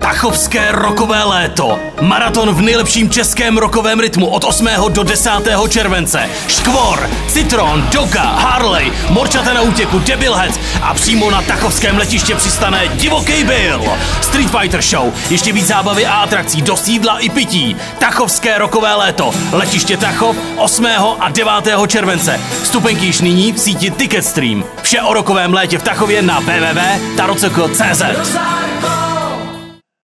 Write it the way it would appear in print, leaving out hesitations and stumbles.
Tachovské rokové léto. Maraton v nejlepším českém rokovém rytmu od 8. do 10. července. Škvor, Citron, Doga, Harley, Morčata na útěku, Debilheads a přímo na tachovském letiště přistane Divoký Bill. Street Fighter Show, ještě víc zábavy a atrakcí, dost jídla i pití. Tachovské rokové léto. Letiště Tachov 8. a 9. července. Vstupenky již nyní v síti Ticketstream. Vše o rokovém létě v Tachově na www.tarocoko.cz.